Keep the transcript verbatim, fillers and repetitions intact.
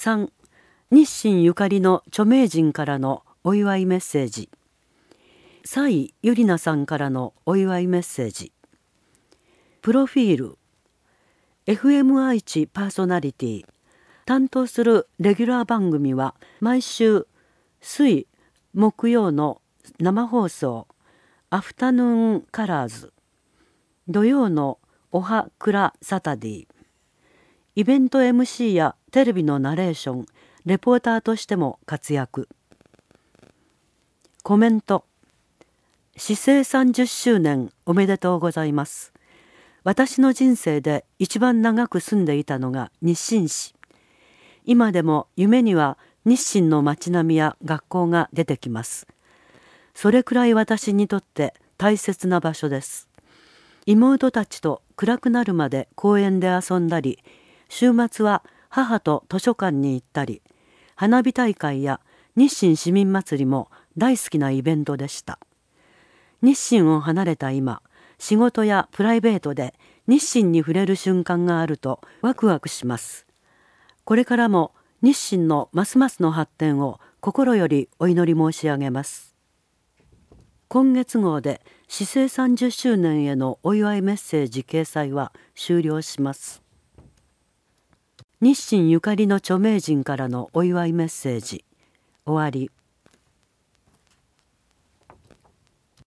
さん、日清ゆかりの著名人からのお祝いメッセージ。蔡ゆりなさんからのお祝いメッセージ。プロフィール。エフエム 愛知パーソナリティ。担当するレギュラー番組は毎週水木曜の生放送アフタヌーンカラーズ、土曜のおはくらサタディ、イベント エムシー やテレビのナレーション、レポーターとしても活躍。コメント。市政さんじゅっしゅうねんおめでとうございます。私の人生で一番長く住んでいたのが日清市。今でも夢には日清の街並みや学校が出てきます。それくらい私にとって大切な場所です。妹たちと暗くなるまで公園で遊んだり、週末は母と図書館に行ったり、花火大会や日清市民祭りも大好きなイベントでした。日清を離れた今、仕事やプライベートで日清に触れる瞬間があるとワクワクします。これからも日清のますますの発展を心よりお祈り申し上げます。今月号で市政さんじゅっしゅうねんへのお祝いメッセージ掲載は終了します。日清ゆかりの著名人からのお祝いメッセージ。終わり。